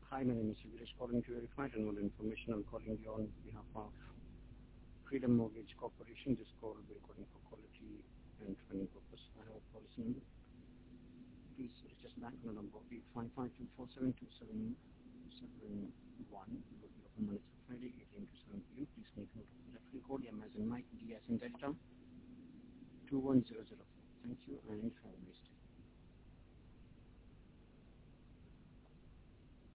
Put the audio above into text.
Hi, my name is Suresh calling to verify renewal information. I'm calling you on behalf of Freedom Mortgage Corporation. This call will be recording for quality and training purpose. I have a policy number. Please reach us back on the number 855-247-2771. It will be open Monday to Friday, 8 a.m. to 7 p.m. Please make note of the reference code, M as in Mike, D as in Delta, 210